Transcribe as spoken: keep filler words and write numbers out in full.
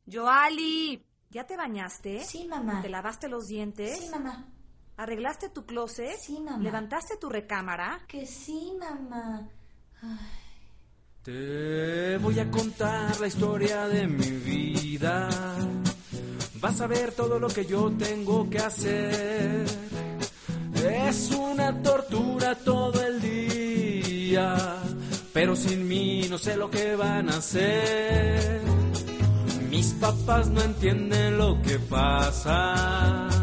Yoali, ¿ya te bañaste? Sí, mamá. ¿Te lavaste los dientes? Sí, mamá. ¿Arreglaste tu closet? Sí, mamá. ¿Levantaste tu recámara? Que sí, mamá. Ay. Te voy a contar la historia de mi vida. Vas a ver todo lo que yo tengo que hacer. Es una tortura todo el día, pero sin mí no sé lo que van a hacer. Mis papás no entienden lo que pasa.